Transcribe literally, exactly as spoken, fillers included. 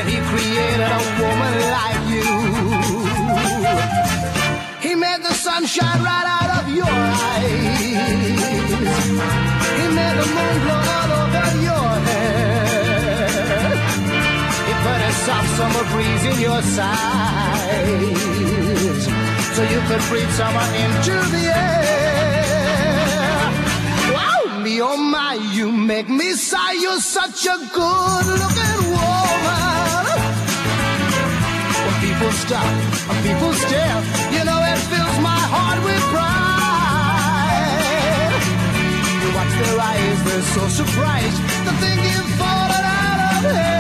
when he created a woman like you. He made the sun shine right out of your eyes. He made the moon glow all over your hair. He put a soft summer breeze in your sides, so you could breathe summer into the air. Wow, me oh my, you make me sigh. You're such a good-looking woman. When people stop, when people stare, you know it fills my heart with pride. You watch their eyes, they're so surprised to think you've fallen out of heaven.